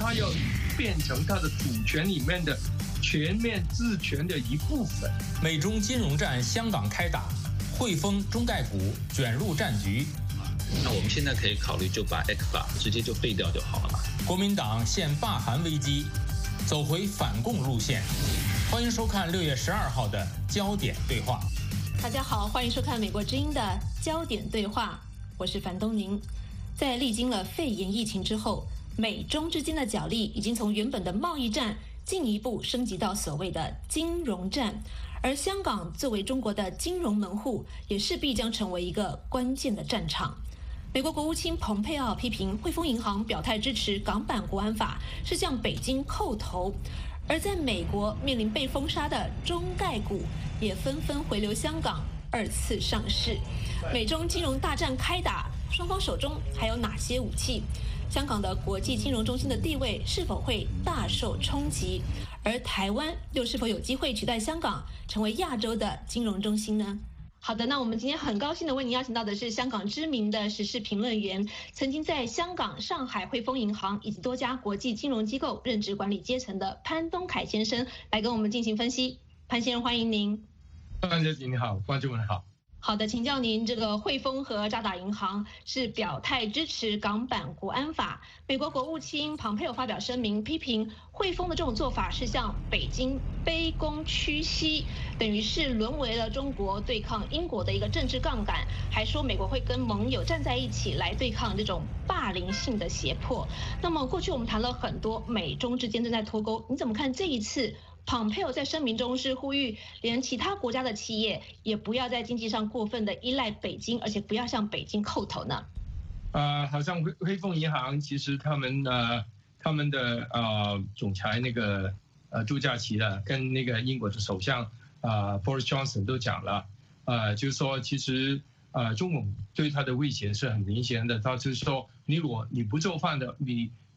他要变成他的主权里面的全面治权的一部分。 美中金融战香港开打，汇丰、中概股卷入战局。 那我们现在可以考虑就把 ECFA 直接就废掉就好了。 国民党现罢韩危机，走回反共路线。欢迎收看6月12号的焦点对话。 大家好，欢迎收看美国之音的焦点对话，我是樊东宁。在历经了肺炎疫情之后，美中之间的角力已经从原本的贸易战进一步升级到所谓的金融战，而香港作为中国的金融门户，也势必将成为一个关键的战场。美国国务卿蓬佩奥批评汇丰银行表态支持港版国安法是向北京叩头，而在美国面临被封杀的中概股也纷纷回流香港2次上市。美中金融大战开打，双方手中还有哪些武器？香港的国际金融中心的地位是否会大受冲击？而台湾又是否有机会取代香港成为亚洲的金融中心呢？好的，那我们今天很高兴的为您邀请到的是香港知名的时事评论员，曾经在香港、上海汇丰银行以及多家国际金融机构任职管理阶层的潘东凯先生，来跟我们进行分析。潘先生，欢迎您。 潘姐你好，观众们好。 好的，请教您，这个汇丰和渣打银行是表态支持港版国安法，美国国务卿蓬佩奥发表声明，批评汇丰的这种做法是向北京卑躬屈膝，等于是沦为了中国对抗英国的一个政治杠杆，还说美国会跟盟友站在一起来对抗这种霸凌性的胁迫。那么过去我们谈了很多美中之间正在脱钩，你怎么看这一次蓬佩奥在声明中是呼吁，连其他国家的企业也不要在经济上过分的依赖北京，而且不要向北京叩头呢？ 好像汇丰银行其实他们的总裁那个杜嘉祺的跟那个英国的首相Boris Johnson 都讲了，就是说其实中共对他的威胁是很明显的，他就是说如果你不做饭的，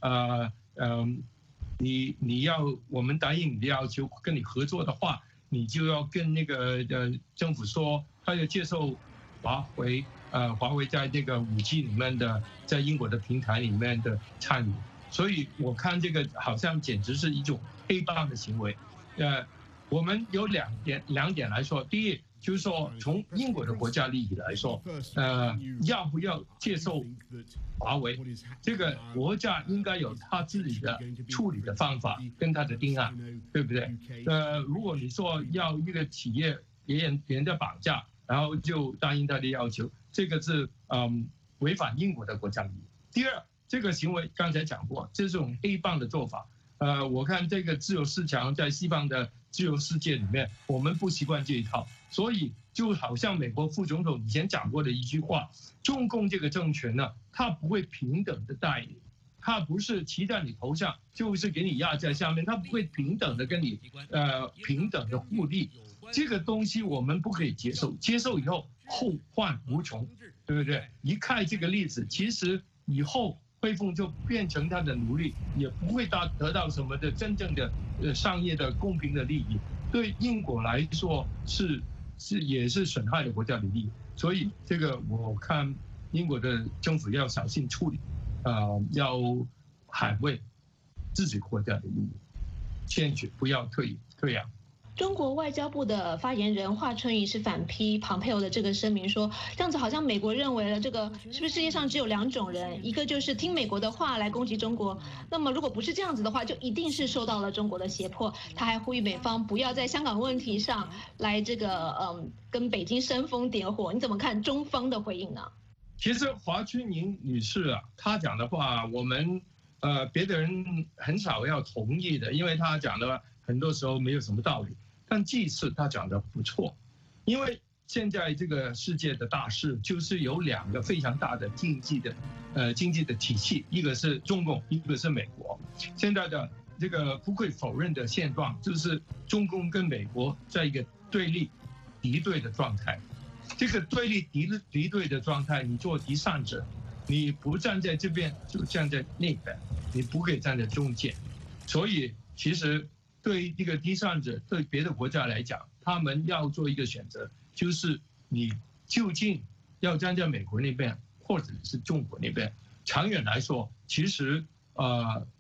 你要我们答应你的要求，跟你合作的话，你就要跟那个政府说，他要接受华为在这个5G 里面的，在英国的平台里面的参与。所以我看这个好像简直是一种黑帮的行为。我们有两点来说，第一就是说从英国的国家利益来说，要不要接受华为，这个国家应该有他自己的处理的方法跟他的定案，对不对？如果你说要一个企业别人的绑架，然后就答应他的要求，这个是违反英国的国家利益。第二，这个行为刚才讲过，这种黑帮的做法。我看这个自由市场在西方的自由世界里面，我们不习惯这一套，所以就好像美国副总统以前讲过的一句话，中共这个政权呢，它不会平等的待你，它不是骑在你头上，就是给你压在下面，它不会平等的跟你平等的互利，这个东西我们不可以接受，接受以后后患无穷，对不对？一看这个例子，其实以后汇丰就变成他的奴隶，也不会得到什么的真正的商业的公平的利益。对英国来说也是损害了国家的利益，所以这个我看英国的政府要小心处理，要捍卫自己国家的利益，坚决不要退让。 中国外交部的发言人华春莹是反批蓬佩奥的这个声明，说这样子好像美国认为了这个是不是世界上只有2种人，一个就是听美国的话来攻击中国，那么如果不是这样子的话，就一定是受到了中国的胁迫。他还呼吁美方不要在香港问题上来这个跟北京煽风点火。你怎么看中方的回应呢？ 其实华春莹女士她讲的话，我们别的人很少要同意的，因为她讲的很多时候没有什么道理。但这次他讲的不错，因为现在这个世界的大势就是有2个非常大的经济的体系，一个是中共，一个是美国。现在的这个不会否认的现状就是中共跟美国在一个对立敌对的状态。这个对立敌对的状态，你做第三者，你不站在这边就站在那边，你不可以站在中间。所以其实对于一个第三者，对别的国家来讲，他们要做一个选择，就是你究竟要站在美国那边，或者是中国那边。长远来说，其实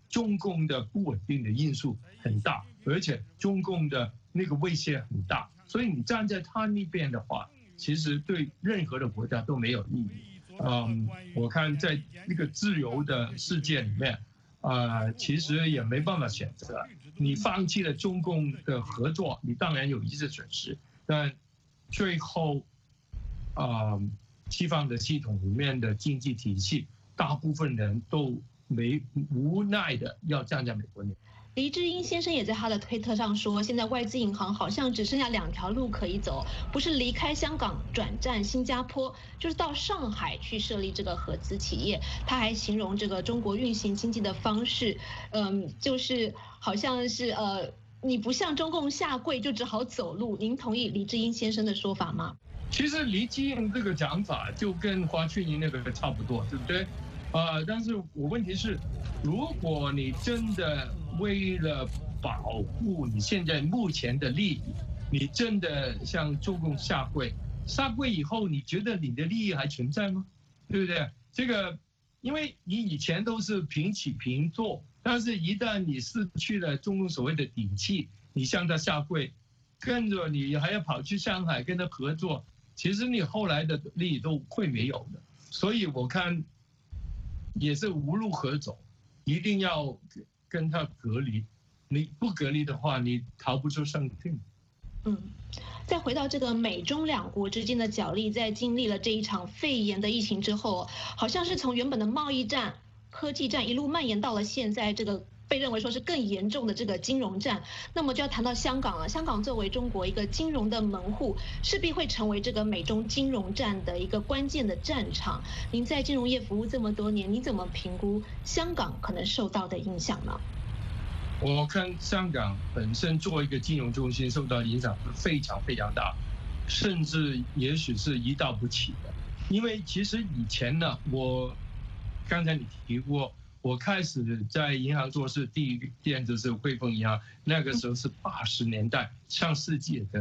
中共的不稳定的因素很大，而且中共的那个威胁很大，所以你站在他那边的话，其实对任何的国家都没有意义。我看在一个自由的世界里面，其实也没办法选择。你放弃了中共的合作，你当然有一些损失，但最后，西方的系统里面的经济体系，大部分人都无奈的要站在美国那边。 黎智英先生也在他的推特上说，现在外资银行好像只剩下2条路可以走，不是离开香港转战新加坡，就是到上海去设立这个合资企业。他还形容这个中国运行经济的方式，就是好像是你不向中共下跪就只好走路。您同意黎智英先生的说法吗？ 其实黎智英这个讲法就跟华春莹那个差不多，对不对？但是我问题是，如果你真的为了保护你现在目前的利益，你真的向中共下跪以后，你觉得你的利益还存在吗？对不对？这个，因为你以前都是平起平坐，但是一旦你失去了中共所谓的底气，你向他下跪，跟着你还要跑去上海跟他合作，其实你后来的利益都会没有的。所以我看也是无路可走，一定要跟他隔离。你不隔离的话，你逃不出生命。 再回到这个美中两国之间的角力，在经历了这一场肺炎的疫情之后，好像是从原本的贸易战、科技战一路蔓延到了现在这个被认为说是更严重的这个金融战。那么就要谈到香港了。香港作为中国一个金融的门户，势必会成为这个美中金融战的一个关键的战场。您在金融业服务这么多年，你怎么评估香港可能受到的影响呢？ 我看香港本身作为一个金融中心受到影响是非常非常大，甚至也许是一到不起的。因为其实以前呢，刚才你提过，我开始在银行做事，第一件就是汇丰银行，那个时候是80年代，上世纪的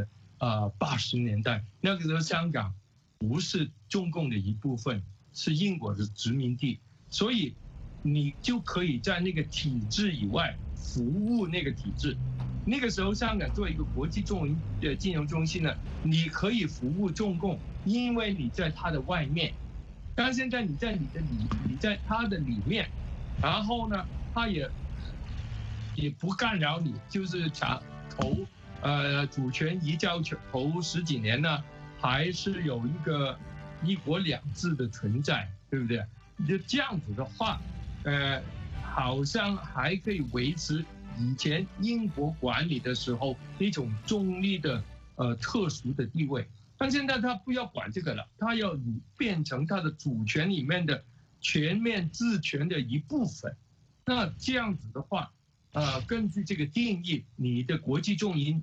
80年代，那个时候香港不是中共的一部分，是英国的殖民地，所以你就可以在那个体制以外服务那个体制。那个时候香港作为一个国际金融中心呢，你可以服务中共，因为你在它的外面。但现在你在它的里面，然后呢，它也不干扰你，就是主权移交头10几年呢，还是有一个1国2制的存在，对不对？就这样子的话，好像还可以维持以前英国管理的时候那种中立的特殊的地位。但现在他不要管这个了，他要变成他的主权里面的全面治权的一部分。那这样子的话，根据这个定义，你的国际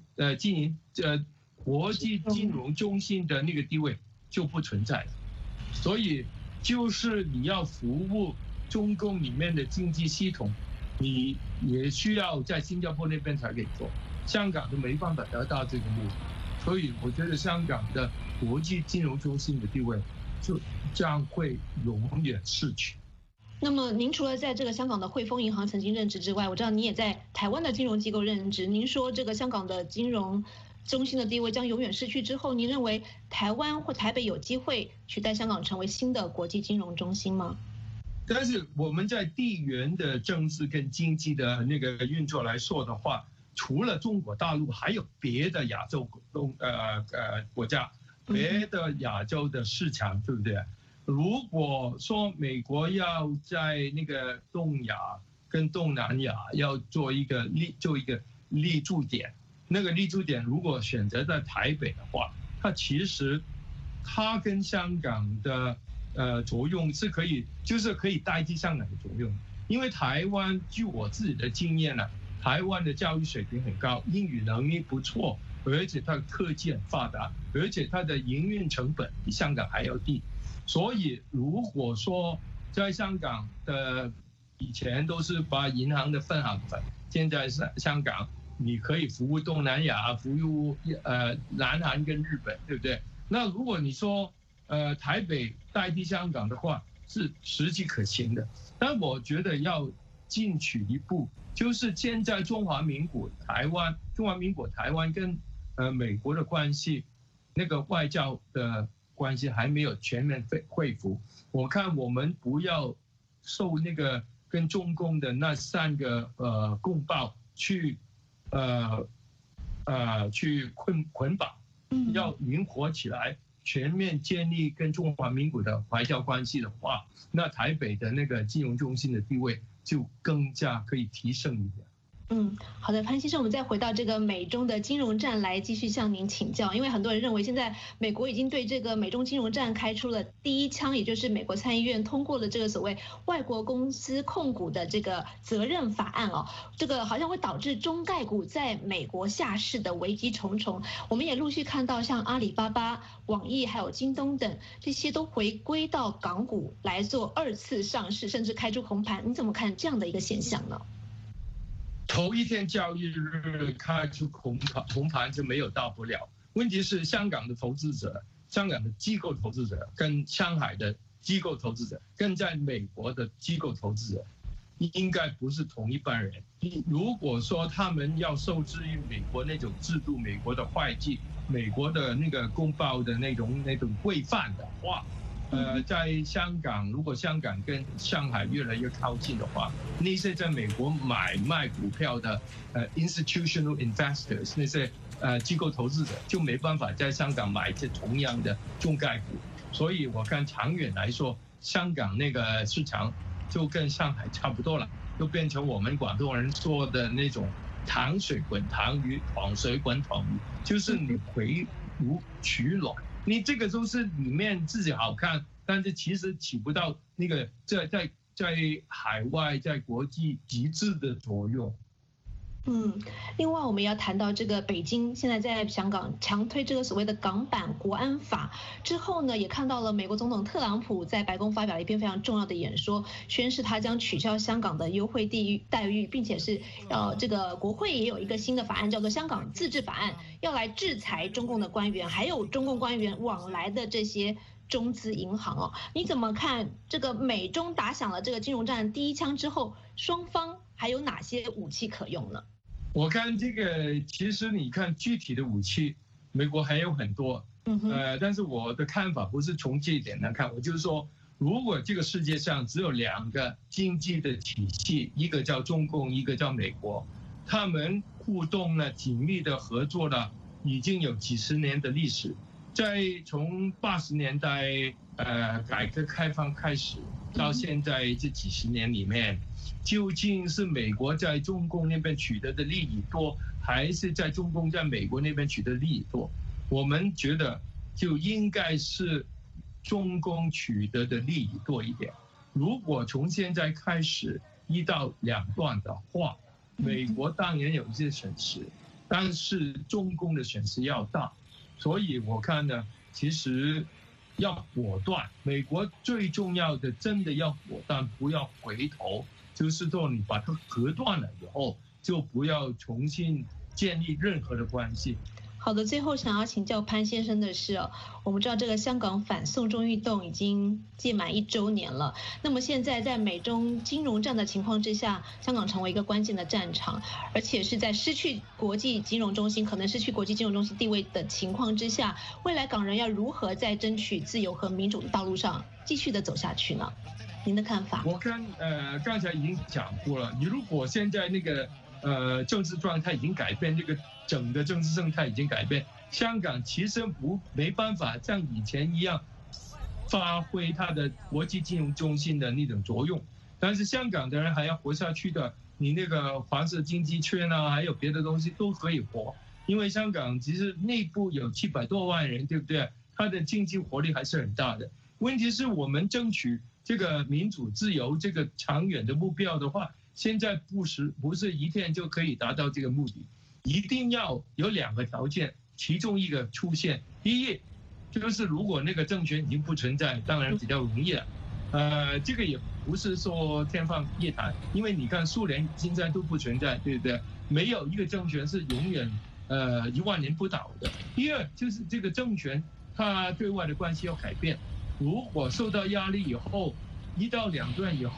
国际金融中心的那个地位就不存在了。所以就是你要服务中共里面的经济系统，你也需要在新加坡那边才可以做，香港都没办法得到这个目的。所以我觉得香港的国际金融中心的地位就将会永远逝去。 那么您除了在这个香港的汇丰银行曾经任职之外，我知道你也在台湾的金融机构任职。您说这个香港的金融中心的地位将永远逝去之后，您认为台湾或台北有机会取代香港成为新的国际金融中心吗？ 但是我们在地缘的政治跟经济的那个运作来说的话，除了中国大陆，还有别的亚洲国家，别的亚洲的市场，对不对？如果说美国要在那个东亚跟东南亚要做一个立足点，那个立足点如果选择在台北的话，它跟香港的作用是可以代替香港的作用。因为台湾据我自己的经验呢，台湾的教育水平很高，英语能力不错，而且它的科技很发达，而且它的营运成本比香港还要低。所以如果说在香港的以前都是把银行的分行分，现在香港你可以服务东南亚，服务南韩跟日本，对不对？那如果你说台北代替香港的话，是实际可行的。但我觉得要进取一步，就是现在中华民国台湾跟美国的关系，那个外交的关系还没有全面恢复。我看我们不要受那个跟中共的那3个公报去捆绑，要灵活起来，全面建立跟中华民国的外交关系的话，那台北的那个金融中心的地位就更加可以提升一点。 好的，潘先生，我们再回到这个美中的金融战来继续向您请教，因为很多人认为现在美国已经对这个美中金融战开出了第一枪，也就是美国参议院通过了这个所谓外国公司控股的这个责任法案哦，这个好像会导致中概股在美国下市的危机重重。我们也陆续看到像阿里巴巴、网易还有京东等这些都回归到港股来做2次上市，甚至开出红盘，你怎么看这样的一个现象呢？ 头一天交易日开出红盘就没有大不了。问题是香港的投资者、香港的机构投资者跟上海的机构投资者，跟在美国的机构投资者，应该不是同一班人。如果说他们要受制于美国那种制度、美国的会计、美国的那个公报的那种规范的话，在香港，如果香港跟上海越来越靠近的话，那些在美国买卖股票的institutional investors， 那些机构投资者就没办法在香港买这同样的中概股。所以我看长远来说，香港那个市场就跟上海差不多了，就变成我们广东人说的那种糖水滚糖鱼，糖水滚糖鱼，就是你回炉取暖。你这个都是里面自己好看，但是其实起不到那个在海外在国际极致的作用。 另外我们要谈到这个北京现在在香港强推这个所谓的港版国安法之后呢，也看到了美国总统特朗普在白宫发表了一篇非常重要的演说，宣示他将取消香港的优惠待遇，并且是这个国会也有一个新的法案叫做香港自治法案，要来制裁中共的官员，还有中共官员往来的这些中资银行哦。你怎么看这个美中打响了这个金融战第一枪之后，双方还有哪些武器可用呢？ 我看这个，其实你看具体的武器，美国还有很多，但是我的看法不是从这一点来看，我就是说，如果这个世界上只有2个经济的体系，一个叫中共，一个叫美国，他们互动呢，紧密的合作了，已经有几十年的历史，在从80年代改革开放开始到现在这几十年里面，究竟是美国在中共那边取得的利益多，还是在中共在美国那边取得利益多？我们觉得就应该是中共取得的利益多一点。如果从现在开始1到2段的话，美国当然有一些损失，但是中共的损失要大，所以我看呢，其实要果断。美国最重要的真的要果断，不要回头。就是说，你把它隔断了以后，就不要重新建立任何的关系。 好的，最后想要请教潘先生的是我们知道这个香港反送中运动已经届满1周年了，那么现在在美中金融战的情况之下，香港成为一个关键的战场，而且是在失去国际金融中心，可能失去国际金融中心地位的情况之下，未来港人要如何在争取自由和民主的道路上继续的走下去呢？您的看法？ 我看刚才已经讲过了，你如果现在那个政治状态已经改变，这个整个政治生态已经改变，香港其实没办法像以前一样发挥它的国际金融中心的那种作用，但是香港的人还要活下去的，你那个黄色经济圈啊，还有别的东西都可以活，因为香港其实内部有700多万人，对不对？它的经济活力还是很大的。问题是我们争取这个民主自由这个长远的目标的话，现在不是一天就可以达到这个目的，一定要有2个条件，其中一个出现。第一，就是如果那个政权已经不存在，当然比较容易了。这个也不是说天方夜谭，因为你看苏联现在都不存在，对不对？没有一个政权是永远10000年不倒的。第二，就是这个政权它对外的关系要改变。如果受到压力以后，1到2段以后，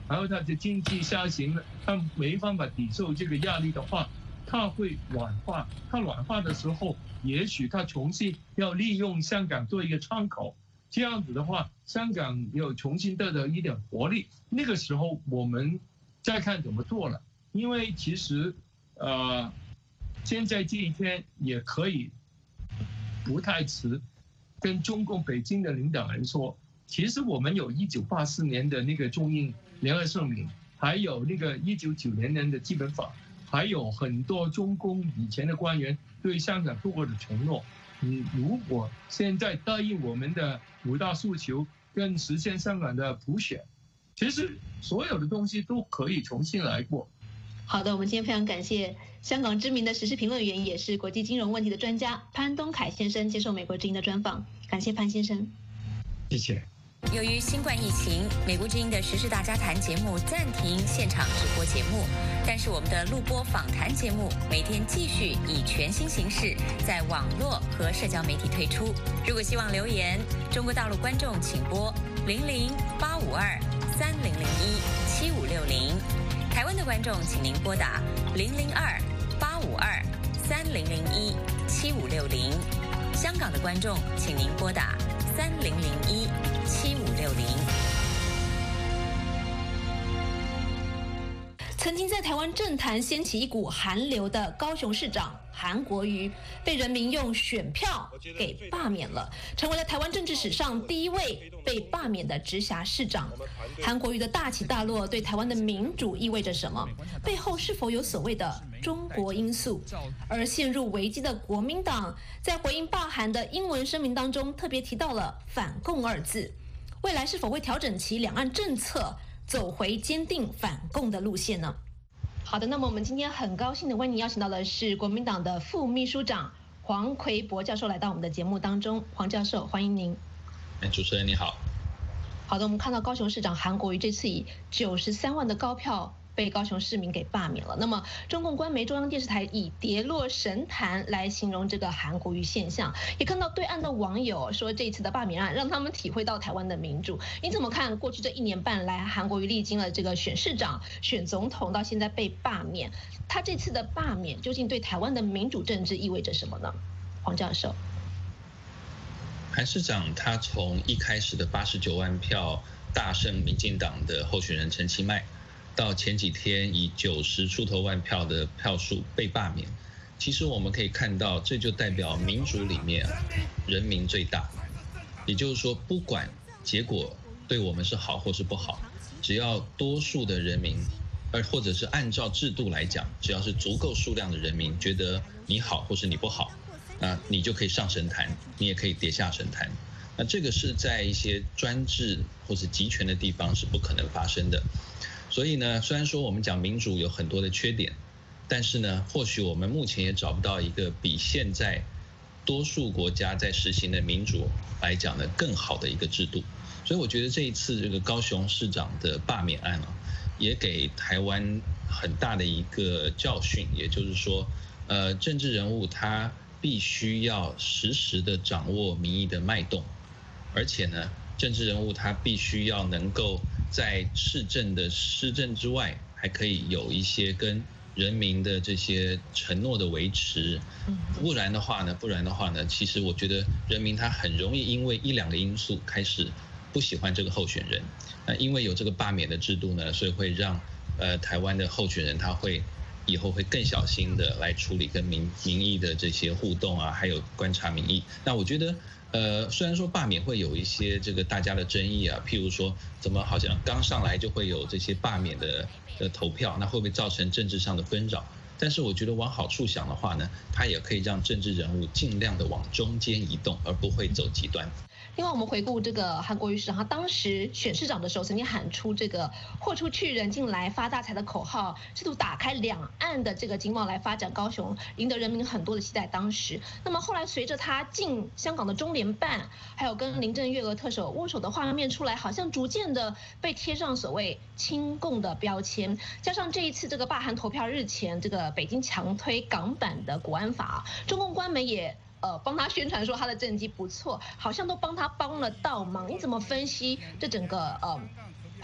然后它的经济下行了，它没办法抵受这个压力的话，它会软化。它软化的时候，也许它重新要利用香港做一个窗口，这样子的话，香港又重新得到一点活力。那个时候我们再看怎么做了，因为其实现在这一天也可以不太迟，跟中共北京的领导人说，其实我们有1984年的那个中英联合声明，还有那个1990年的基本法，还有很多中共以前的官员对香港做过的承诺。你如果现在答应我们的5大诉求跟实现香港的普选，其实所有的东西都可以重新来过。 好的，我们今天非常感谢香港知名的时事评论员，也是国际金融问题的专家潘东凯先生接受美国之音的专访。感谢潘先生。 谢谢。 由于新冠疫情，美国之音的时事大家谈节目暂停现场直播节目，但是我们的录播访谈节目每天继续以全新形式在网络和社交媒体推出。如果希望留言，中国大陆观众请拨00-852-3001-7560，台湾的观众请您拨打002-852-3001-7560，香港的观众请您拨打3001-7560。 曾经在台湾政坛掀起一股寒流的高雄市长韩国瑜，被人民用选票给罢免了，成为了台湾政治史上第一位被罢免的直辖市长。韩国瑜的大起大落对台湾的民主意味着什么？背后是否有所谓的中国因素？而陷入危机的国民党在回应罢韩的英文声明当中特别提到了反共2字，未来是否会调整其两岸政策，走回坚定反共的路线呢？好的，那么我们今天很高兴的为您邀请到的是国民党的副秘书长黄奎博教授来到我们的节目当中。黄教授，欢迎您。 主持人你好。 好的，我们看到高雄市长韩国瑜这次以93万的高票被高雄市民给罢免了。那么中共官媒中央电视台以跌落神坛来形容这个韩国瑜现象，也看到对岸的网友说这次的罢免案让他们体会到台湾的民主。你怎么看过去这1年半来，韩国瑜历经了这个选市长、选总统，到现在被罢免，他这次的罢免究竟对台湾的民主政治意味着什么呢？黄教授。 韩市长他从一开始的89万票大胜民进党的候选人陈其迈，到前几天以90出头万票的票数被罢免，其实我们可以看到，这就代表民主里面人民最大。也就是说，不管结果对我们是好或是不好，只要多数的人民，或者是按照制度来讲，只要是足够数量的人民觉得你好或是你不好，你就可以上神坛，你也可以跌下神坛。那这个是在一些专制或是集权的地方是不可能发生的。所以呢，虽然说我们讲民主有很多的缺点，但是呢，或许我们目前也找不到一个比现在多数国家在实行的民主来讲呢更好的一个制度。所以我觉得这一次这个高雄市长的罢免案也给台湾很大的一个教训，也就是说，政治人物他必须要实时的掌握民意的脉动，而且呢，政治人物他必须要能够在市政的施政之外，还可以有一些跟人民的这些承诺的维持。不然的话呢，其实我觉得人民他很容易因为1-2个因素开始不喜欢这个候选人。那因为有这个罢免的制度呢，所以会让台湾的候选人他会以后会更小心的来处理跟民意的这些互动啊，还有观察民意。那我觉得虽然说罢免会有一些这个大家的争议啊，譬如说怎么好像刚上来就会有这些罢免的投票，那会不会造成政治上的纷扰？但是我觉得往好处想的话呢，它也可以让政治人物尽量的往中间移动，而不会走极端。 另外，我们回顾这个韩国瑜市长，他当时选市长的时候，曾经喊出这个“豁出去，人进来，发大财”的口号，试图打开两岸的这个经贸来发展高雄，赢得人民很多的期待。当时，那么后来随着他进香港的中联办，还有跟林郑月娥特首握手的画面出来，好像逐渐的被贴上所谓亲共的标签。加上这一次这个罢韩投票日前，这个北京强推港版的国安法，中共官媒也帮他宣传说他的政绩不错，好像都帮他帮了倒忙。你怎么分析这整个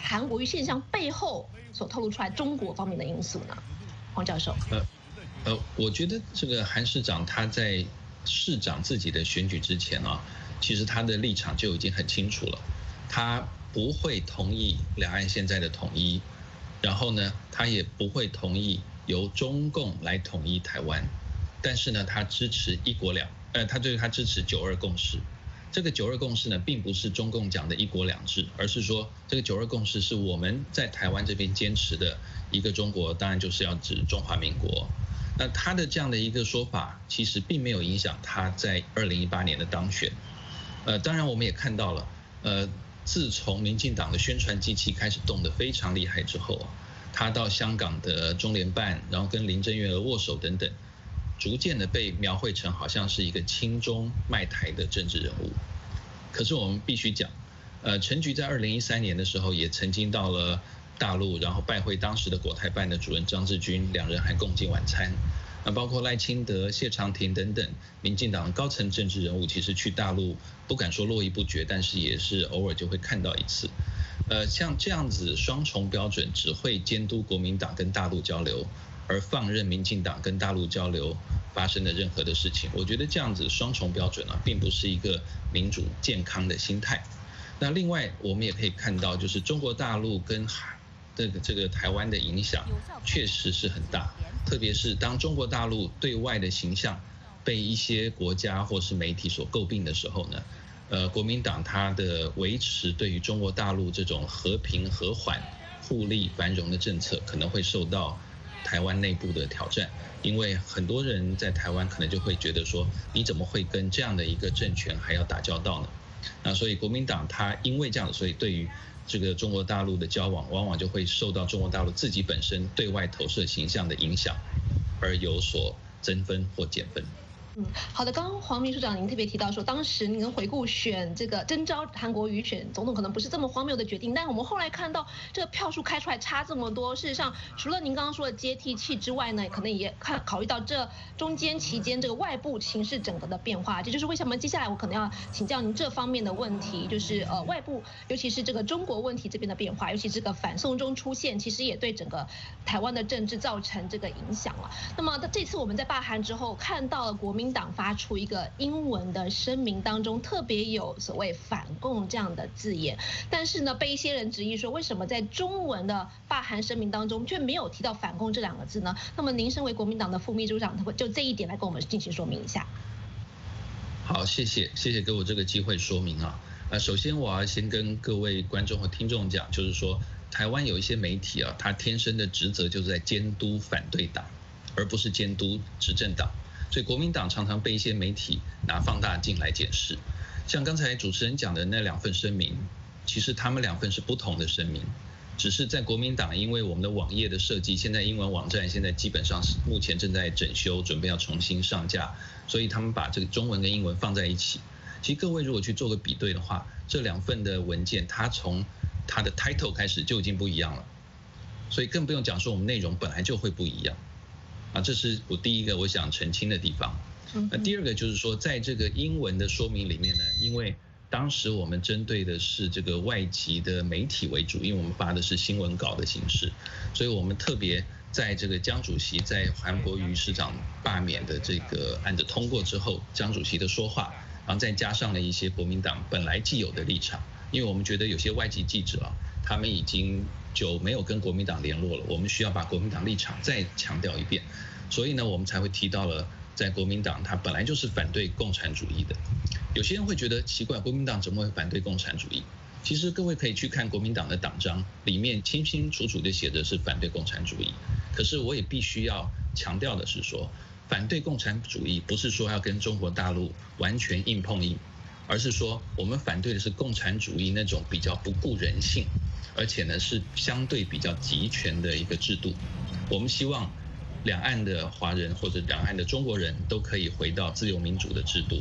韩国瑜现象背后所透露出来中国方面的因素呢？黄教授。 我觉得这个韩市长他在市长自己的选举之前啊，其实他的立场就已经很清楚了，他不会同意两岸现在的统一，然后呢，他也不会同意由中共来统一台湾，但是呢，他支持他支持9·2共识。这个9·2共识呢，并不是中共讲的一国两制，而是说这个9·2共识是我们在台湾这边坚持的一个中国，当然就是要指中华民国。那他的这样的一个说法，其实并没有影响他在2018年的当选。当然我们也看到了，自从民进党的宣传机器开始动得非常厉害之后啊，他到香港的中联办，然后跟林郑月娥握手等等，逐渐的被描绘成好像是一个亲中卖台的政治人物。可是我们必须讲，陈菊在2013年的时候也曾经到了大陆，然后拜会当时的国台办的主任张志军，两人还共进晚餐。包括赖清德、谢长廷等等民进党高层政治人物，其实去大陆不敢说络绎不绝，但是也是偶尔就会看到一次。像这样子双重标准，只会监督国民党跟大陆交流，而放任民进党跟大陆交流发生的任何的事情，我觉得这样子双重标准并不是一个民主健康的心态。那另外我们也可以看到，就是中国大陆跟这个台湾的影响确实是很大，特别是当中国大陆对外的形象被一些国家或是媒体所诟病的时候呢，国民党它的维持对于中国大陆这种和平和缓、互利繁荣的政策，可能会受到台湾内部的挑战，因为很多人在台湾可能就会觉得说，你怎么会跟这样的一个政权还要打交道呢？那所以国民党它因为这样，所以对于这个中国大陆的交往，往往就会受到中国大陆自己本身对外投射形象的影响，而有所增分或减分。 好的。刚刚黄秘书长您特别提到说，当时您回顾选这个征召韩国瑜选总统可能不是这么荒谬的决定，但我们后来看到这个票数开出来差这么多，事实上除了您刚刚说的接替器之外呢，可能也考虑到这中间期间这个外部情势整个的变化，这就是为什么接下来我可能要请教您这方面的问题，就是外部尤其是这个中国问题这边的变化，尤其这个反送中出现，其实也对整个台湾的政治造成这个影响了。那么这次我们在罢韩之后看到了国民党发出一个英文的声明，当中特别有所谓反共这样的字眼，但是呢，被一些人质疑说，为什么在中文的罢韩声明当中却没有提到反共这2个字呢？那么您身为国民党的副秘书长，就这一点来跟我们进行说明一下。 好，谢谢给我这个机会说明啊。首先我要先跟各位观众和听众讲，就是说台湾有一些媒体啊，它天生的职责就是在监督反对党，而不是监督执政党。所以国民党常常被一些媒体拿放大镜来检视，像刚才主持人讲的那2份声明，其实他们2份是不同的声明，只是在国民党，因为我们的网页的设计，现在英文网站现在基本上是目前正在整修，准备要重新上架，所以他们把这个中文跟英文放在一起。其实各位如果去做个比对的话，这2份的文件，它从它的 title 开始就已经不一样了，所以更不用讲说我们内容本来就会不一样。这是我第一个我想澄清的地方。第二个就是说，在这个英文的说明里面呢，因为当时我们针对的是这个外籍的媒体为主，因为我们发的是新闻稿的形式，所以我们特别在这个江主席在韩国瑜市长罢免的这个案子通过之后，江主席的说话，然后再加上了一些国民党本来既有的立场，因为我们觉得有些外籍记者他们已经就没有跟国民党联络了，我们需要把国民党立场再强调一遍，所以呢，我们才会提到了在国民党他本来就是反对共产主义的。有些人会觉得奇怪，国民党怎么会反对共产主义？其实各位可以去看国民党的党章，里面清清楚楚的写的是反对共产主义。可是我也必须要强调的是说，反对共产主义不是说要跟中国大陆完全硬碰硬，而是说我们反对的是共产主义那种比较不顾人性，而且呢是相对比较集权的一个制度。我们希望两岸的华人或者两岸的中国人都可以回到自由民主的制度，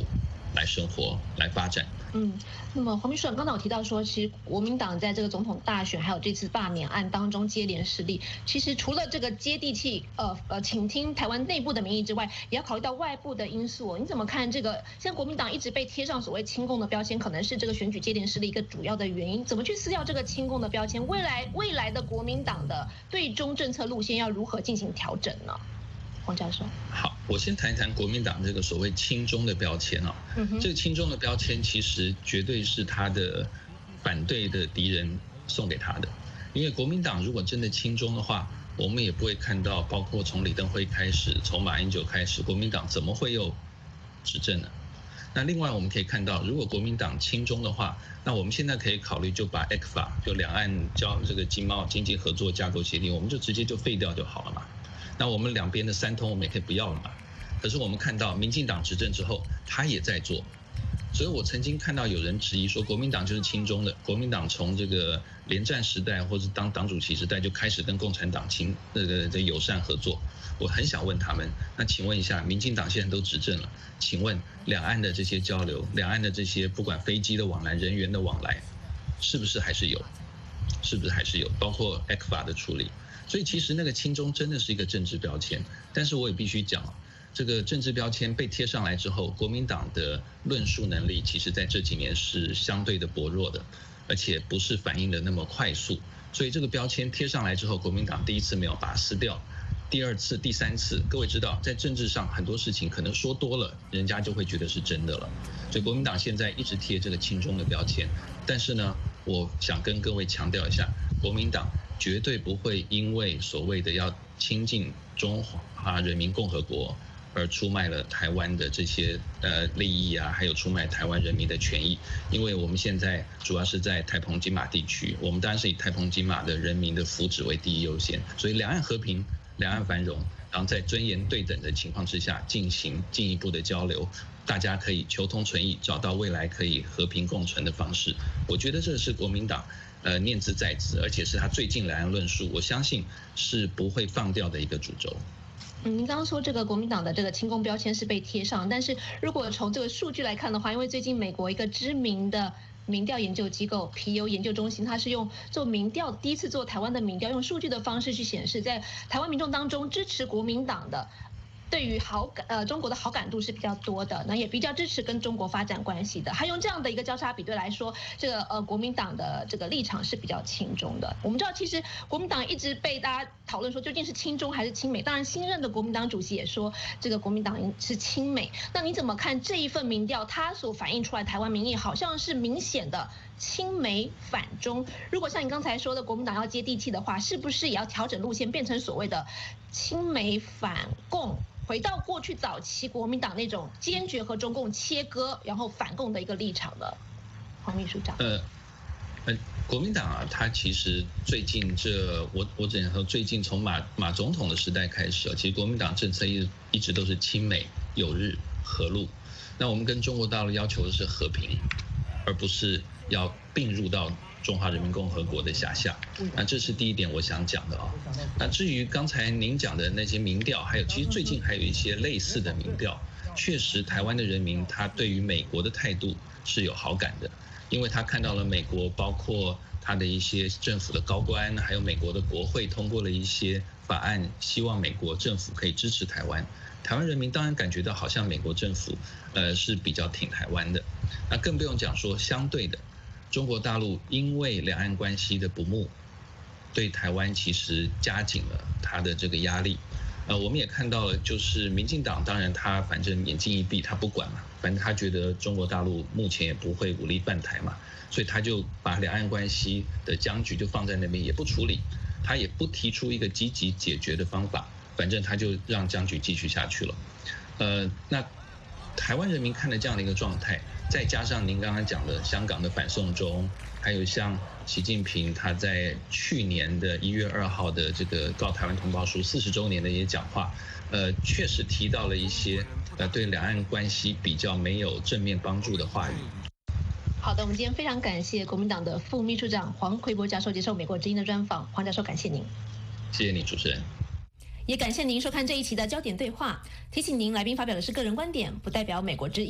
来生活、来发展。 那么黄秘书长刚才有提到说，其实国民党在这个总统大选还有这次罢免案当中接连失利，其实除了这个接地气倾听台湾内部的民意之外，也要考虑到外部的因素。你怎么看这个？现在国民党一直被贴上所谓亲共的标签，可能是这个选举接连失利一个主要的原因。怎么去撕掉这个亲共的标签？未来的国民党的对中政策路线要如何进行调整呢？黄教授， 好，我先谈一谈国民党这个所谓亲中的标签啊。这个亲中的标签其实绝对是他的反对的敌人送给他的，因为国民党如果真的亲中的话，我们也不会看到，包括从李登辉开始，从马英九开始，国民党怎么会有执政呢？那另外我们可以看到，如果国民党亲中的话，那我们现在可以考虑就把 ECFA 就两岸这个经济合作架构协定，我们就直接就废掉就好了嘛。那我们两边的三通我们也可以不要了嘛。可是我们看到民进党执政之后，他也在做。所以我曾经看到有人质疑说，国民党就是亲中的，国民党从这个连战时代或者当党主席时代就开始跟共产党友善合作。我很想问他们，那请问一下，民进党现在都执政了，请问两岸的这些交流，两岸的这些不管飞机的往来、人员的往来，是不是还是有？是不是还是有？包括 ECFA 的处理。所以其实那个亲中真的是一个政治标签，但是我也必须讲，这个政治标签被贴上来之后，国民党的论述能力其实在这几年是相对的薄弱的，而且不是反应的那么快速。所以这个标签贴上来之后，国民党第一次没有把它撕掉，第二次、第三次，各位知道，在政治上很多事情可能说多了，人家就会觉得是真的了。所以国民党现在一直贴这个亲中的标签，但是呢，我想跟各位强调一下，国民党绝对不会因为所谓的要亲近中华人民共和国而出卖了台湾的这些利益啊，还有出卖台湾人民的权益。因为我们现在主要是在台澎金马地区，我们当然是以台澎金马的人民的福祉为第一优先，所以两岸和平、两岸繁荣，然后在尊严对等的情况之下进行进一步的交流，大家可以求同存异，找到未来可以和平共存的方式。我觉得这是国民党念兹在兹，而且是他最近两岸论述，我相信是不会放掉的一个主轴。 您刚刚说这个国民党的这个亲共标签是被贴上，但是如果从这个数据来看的话，因为最近美国一个知名的民调研究机构皮尤研究中心，它是用做民调第一次做台湾的民调，用数据的方式去显示，在台湾民众当中支持国民党的，对于中国的好感度是比较多的，那也比较支持跟中国发展关系的。还用这样的一个交叉比对来说，这个国民党的这个立场是比较亲中的。我们知道，其实国民党一直被大家讨论说究竟是亲中还是亲美。当然，新任的国民党主席也说这个国民党是亲美。那你怎么看这一份民调？它所反映出来台湾民意好像是明显的亲美反中。如果像你刚才说的，国民党要接地气的话，是不是也要调整路线，变成所谓的亲美反共？回到过去早期国民党那种坚决和中共切割，然后反共的一个立场的，黄秘书长。 国民党啊，他其实最近我只能说，最近从马总统的时代开始，其实国民党政策一直都是亲美、友日、和陆。那我们跟中国大陆要求的是和平，而不是要并入到中华人民共和国的辖下。那这是第一点我想讲的啊。那至于刚才您讲的那些民调，还有其实最近还有一些类似的民调，确实台湾的人民他对于美国的态度是有好感的，因为他看到了美国包括他的一些政府的高官，还有美国的国会通过了一些法案，希望美国政府可以支持台湾。台湾人民当然感觉到好像美国政府是比较挺台湾的。那更不用讲说相对的，中国大陆因为两岸关系的不睦，对台湾其实加紧了他的这个压力。我们也看到了，就是民进党当然他反正眼睛一闭，他不管嘛，反正他觉得中国大陆目前也不会武力犯台嘛，所以他就把两岸关系的僵局就放在那边，也不处理，他也不提出一个积极解决的方法，反正他就让僵局继续下去了。那台湾人民看了这样的一个状态，再加上您刚刚讲的香港的反送中，还有像习近平他在去年的1月2号的这个告台湾同胞书40周年的一些讲话，确实提到了一些对两岸关系比较没有正面帮助的话语。 好的，我们今天非常感谢国民党的副秘书长黄奎博教授接受美国之音的专访。黄教授，感谢您。 谢谢你，主持人。 也感谢您收看这一期的焦点对话。提醒您，来宾发表的是个人观点，不代表美国之音。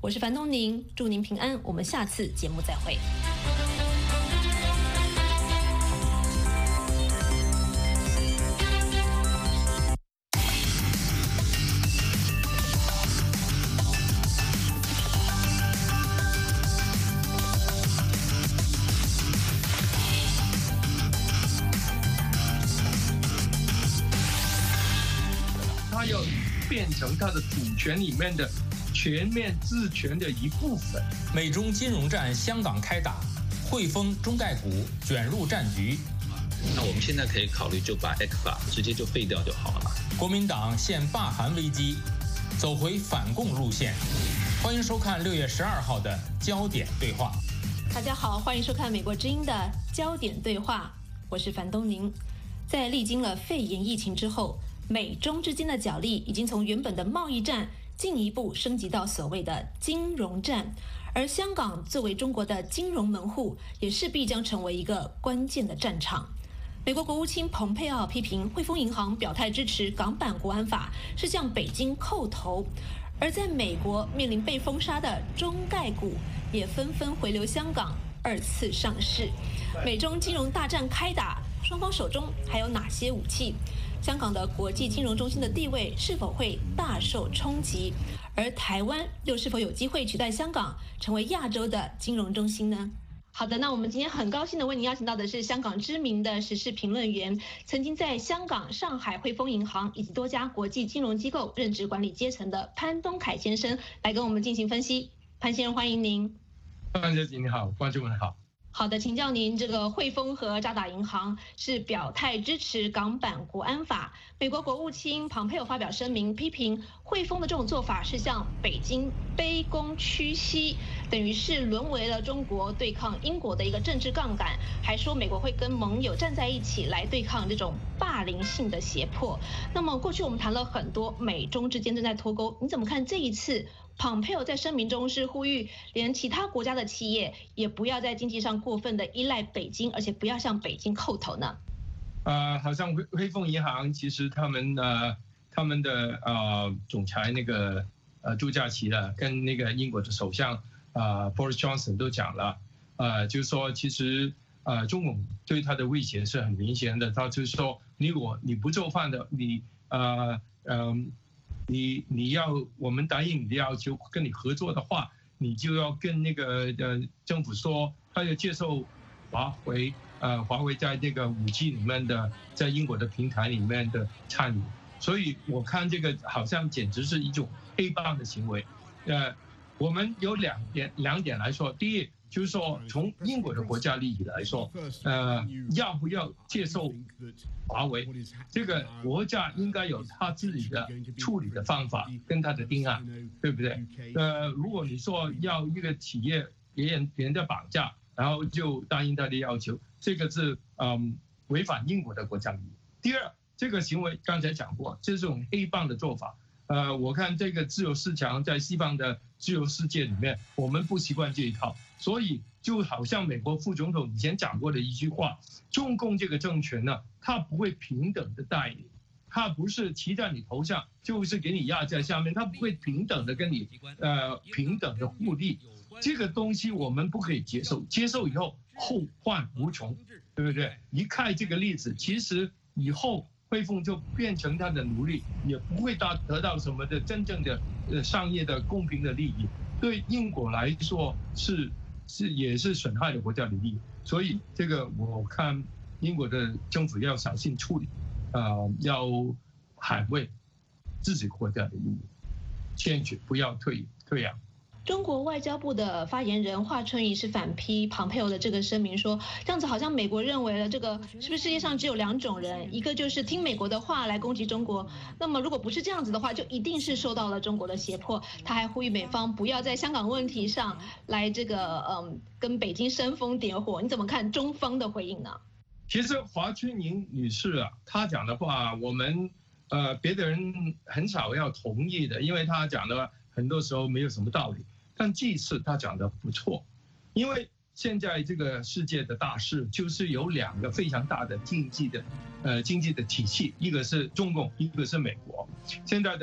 我是樊东宁，祝您平安，我们下次节目再会。 它要变成它的主权里面的全面治权的一部分。 美中金融战香港开打，汇丰、中概股卷入战局。 那我们现在可以考虑就把 ECFA 直接就废掉就好了。 国民党现罢韩危机，走回反共路线。欢迎收看6月12号的焦点对话。 大家好，欢迎收看美国之音的焦点对话，我是樊东宁。在历经了肺炎疫情之后，美中之间的角力已经从原本的贸易战进一步升级到所谓的金融战，而香港作为中国的金融门户，也势必将成为一个关键的战场。美国国务卿蓬佩奥批评汇丰银行表态支持港版国安法是向北京叩头，而在美国面临被封杀的中概股也纷纷回流香港2次上市。美中金融大战开打，双方手中还有哪些武器？香港的国际金融中心的地位是否会大受冲击？而台湾又是否有机会取代香港成为亚洲的金融中心呢？好的，那我们今天很高兴的为您邀请到的是香港知名的时事评论员，曾经在香港、上海汇丰银行以及多家国际金融机构任职管理阶层的潘东凯先生，来跟我们进行分析。潘先生，欢迎您。 潘小姐你好，观众们好。 好的，请教您，这个汇丰和渣打银行是表态支持港版国安法，美国国务卿蓬佩奥发表声明批评汇丰的这种做法是向北京卑躬屈膝，等于是沦为了中国对抗英国的一个政治杠杆，还说美国会跟盟友站在一起来对抗这种霸凌性的胁迫。那么过去我们谈了很多美中之间正在脱钩，你怎么看这一次蓬佩奥在声明中是呼吁连其他国家的企业也不要在经济上过分的依赖北京，而且不要向北京叩头呢？ 好像汇丰银行其实他们的总裁那个朱家琪的跟那个英国的首相Boris Johnson 都讲了，就是说其实中共对他的威胁是很明显的，他就是说你不做饭的，你要我们答应你的要求，跟你合作的话，你就要跟那个政府说，他要接受华为在那个5G 里面的，在英国的平台里面的参与。所以我看这个好像简直是一种黑帮的行为。我们有两点来说，第一就是说从英国的国家利益来说，要不要接受华为，这个国家应该有他自己的处理的方法跟他的定案，对不对？如果你说要一个企业别人的绑架，然后就答应他的要求，这个是违反英国的国家利益。第二，这个行为刚才讲过，这种黑帮的做法。我看这个自由市场在西方的自由世界里面，我们不习惯这一套，所以就好像美国副总统以前讲过的一句话，中共这个政权呢，它不会平等的待你，它不是骑在你头上，就是给你压在下面，它不会平等的跟你平等的互利，这个东西我们不可以接受，接受以后后患无穷，对不对？一看这个例子，其实以后汇丰就变成他的奴隶，也不会得到什么的真正的商业的公平的利益，对英国来说也是损害了国家的利益，所以这个我看英国的政府要小心处理，要捍卫自己国家的利益，坚决不要退让。 中国外交部的发言人华春莹是反批蓬佩奥的这个声明说，这样子好像美国认为了这个是不是世界上只有2种人，一个就是听美国的话来攻击中国，那么如果不是这样子的话，就一定是受到了中国的胁迫。他还呼吁美方不要在香港问题上来这个跟北京煽风点火。你怎么看中方的回应呢？ 其实华春莹女士啊，她讲的话，我们别的人很少要同意的，因为她讲的很多时候没有什么道理。但这次他讲的不错，因为现在这个世界的大势就是有2个非常大的经济的体系，一个是中共，一个是美国。现在的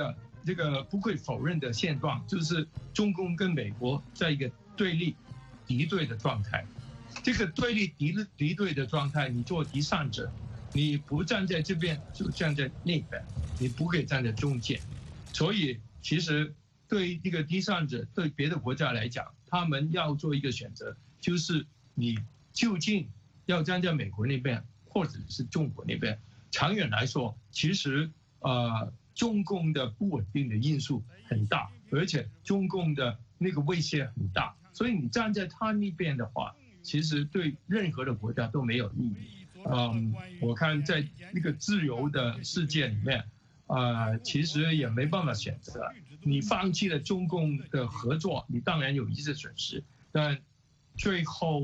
这个不会否认的现状，就是中共跟美国在一个对立、敌对的状态。这个对立、敌对的状态，你做第三者，你不站在这边就站在那边，你不可以站在中间。所以其实对于这个第三者，对别的国家来讲，他们要做一个选择，就是你究竟要站在美国那边，或者是中国那边。长远来说，其实中共的不稳定的因素很大，而且中共的那个威胁很大，所以你站在他那边的话，其实对任何的国家都没有意义。我看在那个自由的世界里面，其实也没办法选择。你放弃了中共的合作，你当然有一些损失，但最后，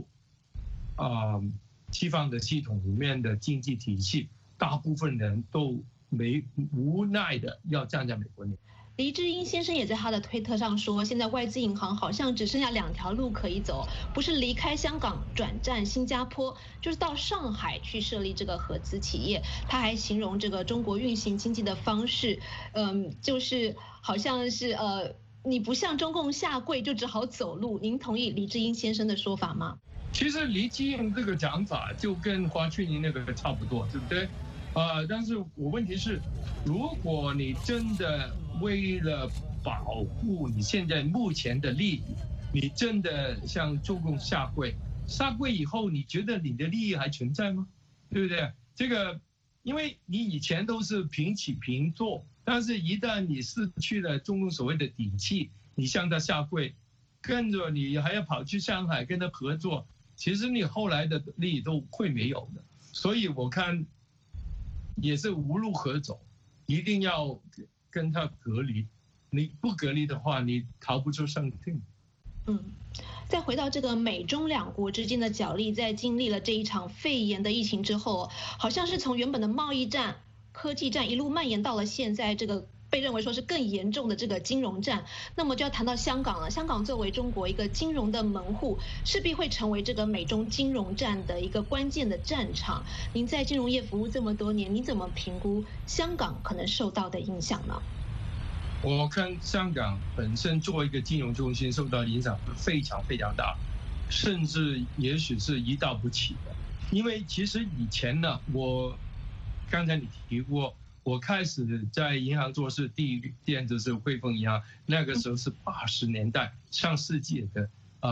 西方的系统里面的经济体系，大部分人都无奈的要站在美国那边。 黎智英先生也在他的推特上说，现在外资银行好像只剩下2条路可以走，不是离开香港转战新加坡，就是到上海去设立这个合资企业。他还形容这个中国运行经济的方式，就是好像是你不向中共下跪就只好走路。您同意黎智英先生的说法吗？ 其实黎智英这个讲法就跟华春莹那个差不多，对不对？但是我问题是，如果你真的为了保护你现在目前的利益，你真的向中共下跪以后，你觉得你的利益还存在吗？对不对？这个，因为你以前都是平起平坐，但是一旦你失去了中共所谓的底气，你向他下跪，跟着你还要跑去上海跟他合作，其实你后来的利益都会没有的。所以我看也是无路可走，一定要跟他隔离。你不隔离的话，你逃不出生命。 再回到这个美中两国之间的角力，在经历了这一场肺炎的疫情之后，好像是从原本的贸易战、科技战一路蔓延到了现在这个被认为说是更严重的这个金融战。那么就要谈到香港了。香港作为中国一个金融的门户，势必会成为这个美中金融战的一个关键的战场。您在金融业服务这么多年，您怎么评估香港可能受到的影响呢？ 我看香港本身作为一个金融中心受到影响非常非常大，甚至也许是一到不起的。因为其实以前呢，刚才你提过，我开始在银行做事，第一间就是汇丰银行，那个时候是80年代，上世纪的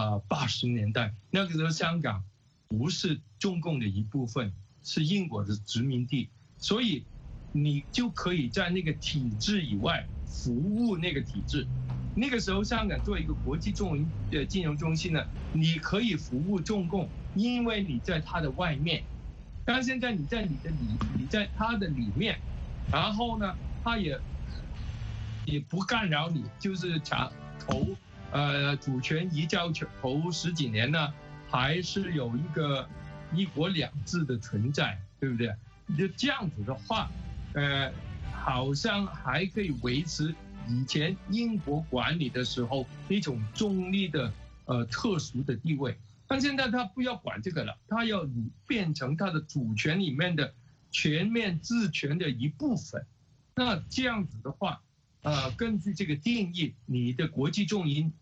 80年代，那个时候香港不是中共的一部分，是英国的殖民地，所以你就可以在那个体制以外服务那个体制。那个时候香港作为一个国际金融中心呢，你可以服务中共，因为你在它的外面。但是现在你在它的里面，然后呢，它也不干扰你，就是主权移交头10几年呢，还是有一个1国2制的存在，对不对？就这样子的话，好像还可以维持以前英国管理的时候那种中立的特殊的地位。但现在他不要管这个了，他要变成他的主权里面的全面自权的一部分。那这样子的话，根据这个定义，你的国际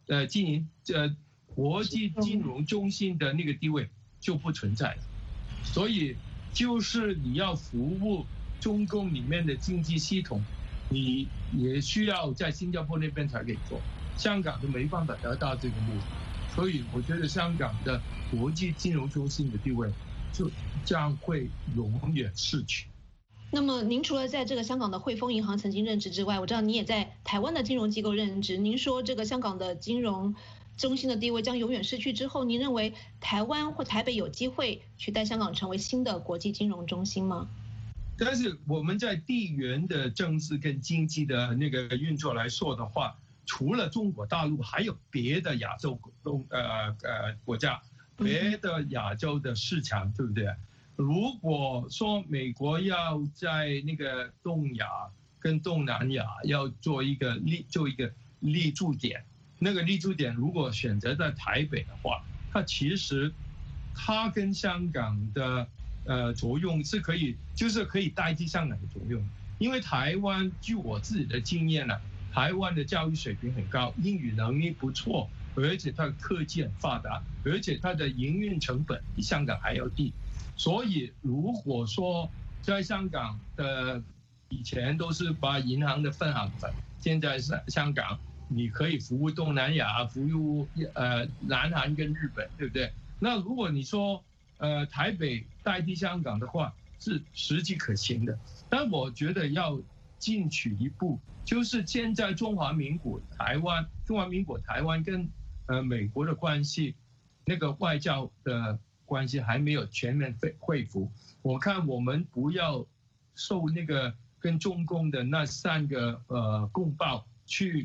国际金融中心的那个地位就不存在了。所以就是你要服务中共里面的经济系统，你也需要在新加坡那边才可以做，香港都没办法得到这个目的。所以我觉得香港的国际金融中心的地位就将会永远逝去。 那么您除了在这个香港的汇丰银行曾经任职之外，我知道你也在台湾的金融机构任职。您说这个香港的金融中心的地位将永远逝去之后，您认为台湾或台北有机会取代香港成为新的国际金融中心吗？ 但是我们在地缘的政治跟经济的那个运作来说的话，除了中国大陆，还有别的亚洲国家，别的亚洲的市场，对不对？如果说美国要在那个东亚跟东南亚要做一个立足点，那个立足点如果选择在台北的话，它其实它跟香港的作用是可以，就是可以代替香港的作用。因为台湾据我自己的经验呢， 台湾的教育水平很高，英语能力不错，而且它的科技很发达，而且它的营运成本比香港还要低。所以如果说在香港的以前都是把银行的分行本，现在香港你可以服务东南亚，服务南韩跟日本，对不对？那如果你说台北代替香港的话，是实际可行的。但我觉得要进取一步，就是现在中华民国台湾跟美国的关系，那个外交的关系还没有全面恢复。我看我们不要受那个跟中共的那3个共报去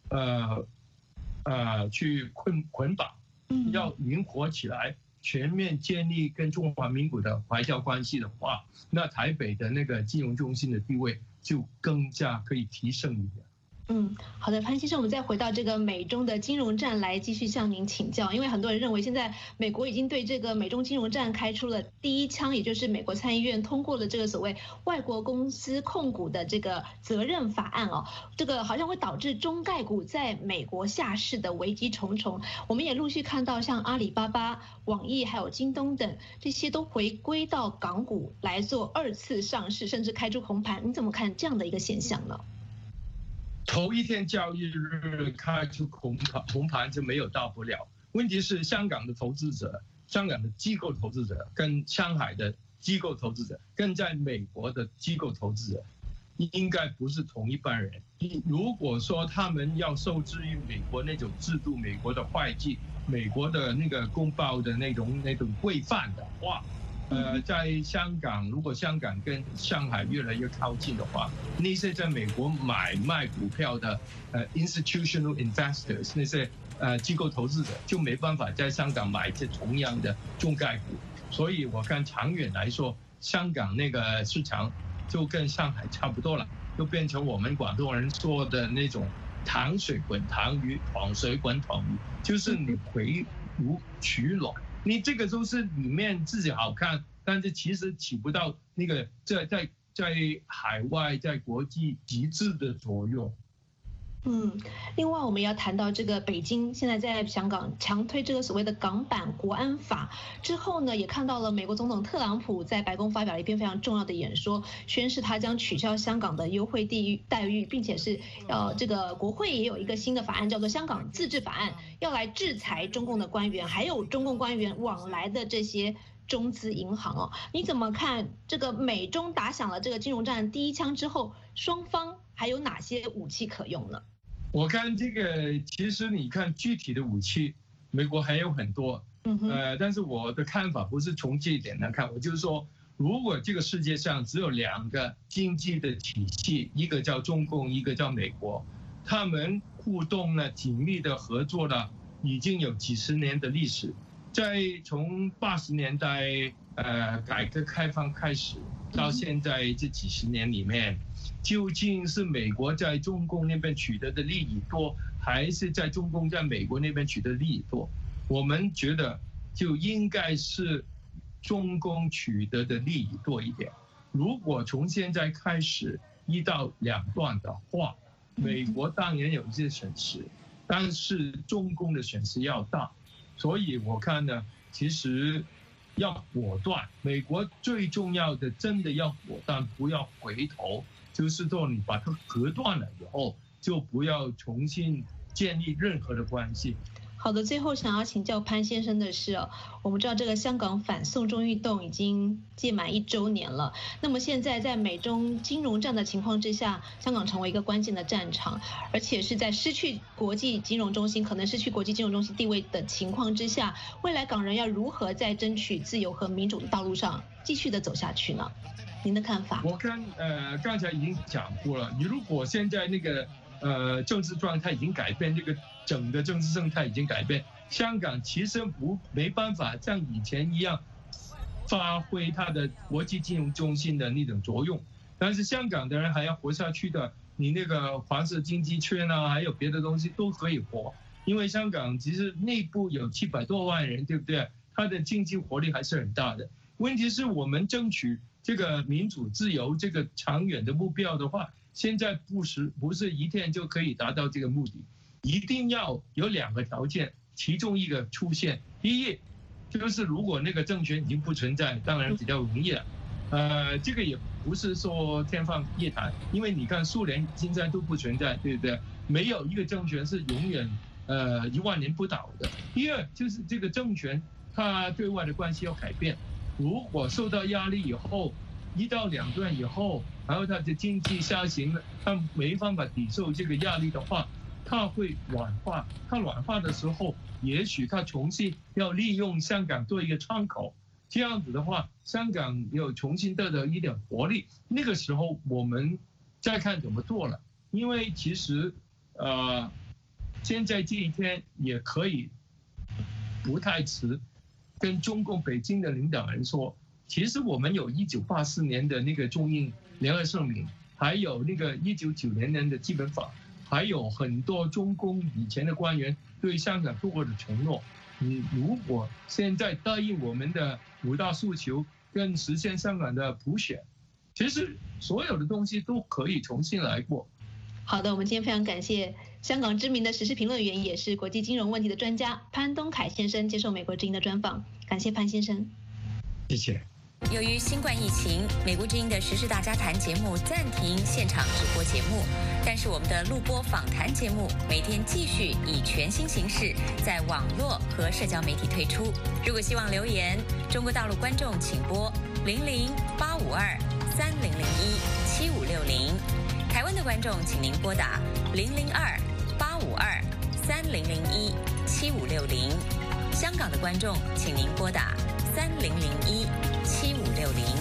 捆绑，要灵活起来，全面建立跟中华民国的外交关系的话，那台北的那个金融中心的地位就更加可以提升一点。 好的，潘先生，我们再回到这个美中的金融战来继续向您请教，因为很多人认为现在美国已经对这个美中金融战开出了第一枪，也就是美国参议院通过了这个所谓外国公司控股的这个责任法案哦，这个好像会导致中概股在美国下市的危机重重。我们也陆续看到像阿里巴巴、网易还有京东等这些都回归到港股来做2次上市，甚至开出红盘，你怎么看这样的一个现象呢？ 头一天交易日开出红盘就没有大不了。问题是香港的投资者、香港的机构投资者跟上海的机构投资者跟在美国的机构投资者，应该不是同一班人。如果说他们要受制于美国那种制度、美国的会计、美国的那个公报的那种规范的话，在香港，如果香港跟上海越来越靠近的话，那些在美国买卖股票的institutional investors， 那些机构投资者就没办法在香港买这同样的中概股。所以我看长远来说，香港那个市场就跟上海差不多了，就变成我们广东人说的那种糖水滚糖鱼，糖水滚糖鱼，就是你回炉取卵。你这个都是里面自己好看，但是其实起不到那个在海外在国际极致的作用。 另外我们要谈到这个北京现在在香港强推这个所谓的港版国安法之后呢，也看到了美国总统特朗普在白宫发表了一篇非常重要的演说，宣示他将取消香港的优惠待遇，并且是这个国会也有一个新的法案叫做香港自治法案，要来制裁中共的官员，还有中共官员往来的这些中资银行哦。你怎么看这个美中打响了这个金融战第一枪之后，双方还有哪些武器可用呢？ 我看这个，其实你看具体的武器，美国还有很多，但是我的看法不是从这一点来看，我就是说，如果这个世界上只有2个经济的体系，一个叫中共，一个叫美国，他们互动呢，紧密的合作了，已经有几十年的历史，从80年代改革开放开始到现在这几十年里面，究竟是美国在中共那边取得的利益多，还是在中共在美国那边取得利益多？我们觉得就应该是中共取得的利益多一点。如果从现在开始1到2段的话，美国当然有一些损失，但是中共的损失要大，所以我看呢，其实要果断。美国最重要的真的要果断，不要回头，就是说你把它隔断了以后，就不要重新建立任何的关系。 好的，最后想要请教潘先生的是我们知道这个香港反送中运动已经届满1周年了，那么现在在美中金融战的情况之下，香港成为一个关键的战场，而且是在失去国际金融中心，可能失去国际金融中心地位的情况之下，未来港人要如何在争取自由和民主的道路上继续的走下去呢？您的看法？ 我看刚才已经讲过了，你如果现在那个政治状态已经改变，这个整个政治生态已经改变，香港其实没办法像以前一样发挥它的国际金融中心的那种作用，但是香港的人还要活下去的，你那个黄色经济圈啊，还有别的东西都可以活，因为香港其实内部有700多万人，对不对？它的经济活力还是很大的。问题是我们争取这个民主自由这个长远的目标的话， 现在不是一天就可以达到这个目的，一定要有2个条件，其中一个出现。第一，就是如果那个政权已经不存在，当然比较容易了。这个也不是说天方夜谭，因为你看苏联现在都不存在，对不对？没有一个政权是永远10000年不倒的。第二，就是这个政权它对外的关系要改变，如果受到压力以后，1到2段以后，然后它的经济下行了，它没办法抵受这个压力的话，它会软化。它软化的时候，也许它重新要利用香港做一个窗口。这样子的话，香港有重新得到一点活力。那个时候我们再看怎么做了。因为其实现在这一天也可以不太迟，跟中共北京的领导人说，其实我们有1984年的那个中英联合声明，还有那个1990年的基本法，还有很多中共以前的官员对香港做过的承诺。你如果现在答应我们的5大诉求跟实现香港的普选，其实所有的东西都可以重新来过。 好的，我们今天非常感谢香港知名的时事评论员，也是国际金融问题的专家潘东凯先生接受美国之音的专访，感谢潘先生。 谢谢。 由于新冠疫情，美国之音的时事大家谈节目暂停现场直播节目，但是我们的录播访谈节目每天继续以全新形式在网络和社交媒体推出。如果希望留言，中国大陆观众请拨00-852-3001-7560，台湾的观众请您拨打002-852-3001-7560，香港的观众请您拨打3001-7560。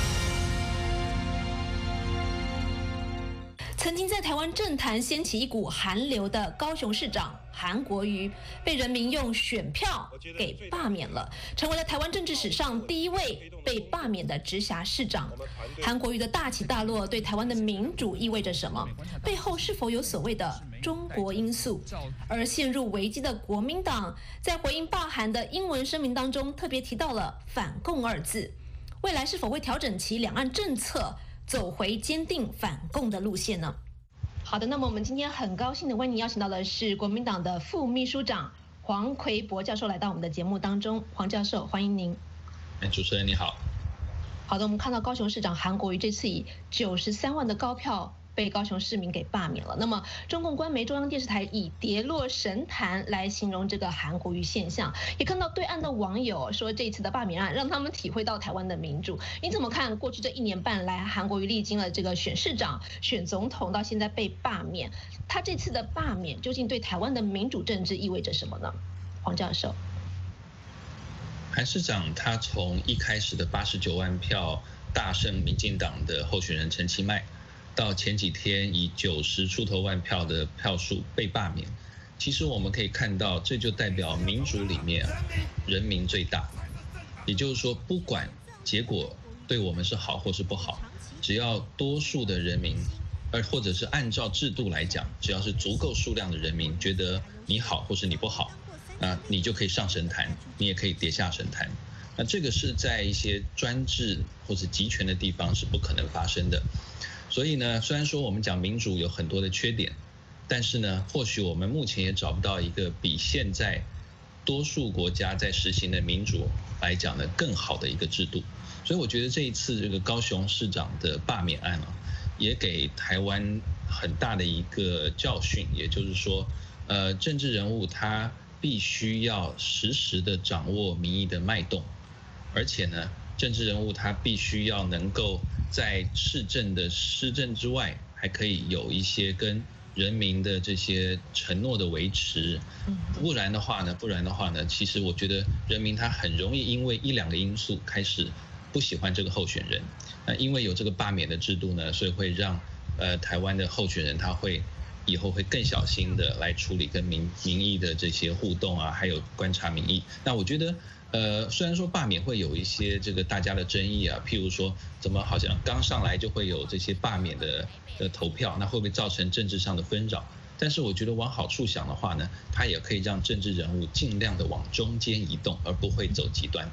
曾经在台湾政坛掀起一股韩流的高雄市长韩国瑜，被人民用选票给罢免了，成为了台湾政治史上第1位被罢免的直辖市长。韩国瑜的大起大落对台湾的民主意味着什么？背后是否有所谓的中国因素？而陷入危机的国民党在回应罢韩的英文声明当中特别提到了反共2字，未来是否会调整其两岸政策，走回坚定反共的路线呢？好的，那么我们今天很高兴的为您邀请到的是国民党的副秘书长黄奎博教授来到我们的节目当中。黄教授，欢迎您。 主持人你好。 好的，我们看到高雄市长韩国瑜这次以93万的高票被高雄市民给罢免了。那么中共官媒中央电视台以跌落神坛来形容这个韩国瑜现象，也看到对岸的网友说这一次的罢免案让他们体会到台湾的民主。你怎么看过去这1年半来，韩国瑜历经了这个选市长、选总统，到现在被罢免，他这次的罢免究竟对台湾的民主政治意味着什么呢？黄教授。 韩市长他从一开始的89万票大胜民进党的候选人陈其迈，到前几天以90出头万票的票数被罢免，其实我们可以看到，这就代表民主里面人民最大。也就是说，不管结果对我们是好或是不好，只要多数的人民，或者是按照制度来讲，只要是足够数量的人民觉得你好或是你不好，你就可以上神坛，你也可以跌下神坛。那这个是在一些专制或者集权的地方是不可能发生的。所以呢，虽然说我们讲民主有很多的缺点，但是呢，或许我们目前也找不到一个比现在多数国家在实行的民主来讲的更好的一个制度。所以我觉得这一次这个高雄市长的罢免案也给台湾很大的一个教训，也就是说，政治人物他必须要实时的掌握民意的脉动，而且呢，政治人物他必须要能够在市政的施政之外，还可以有一些跟人民的这些承诺的维持。不然的话呢，其实我觉得人民他很容易因为1、2个因素开始不喜欢这个候选人。因为有这个罢免的制度呢，所以会让台湾的候选人他会以后会更小心的来处理跟民意的这些互动还有观察民意。那我觉得虽然说罢免会有一些这个大家的争议譬如说怎么好像刚上来就会有这些罢免的投票，那会不会造成政治上的纷扰？但是我觉得往好处想的话呢，它也可以让政治人物尽量的往中间移动，而不会走极端。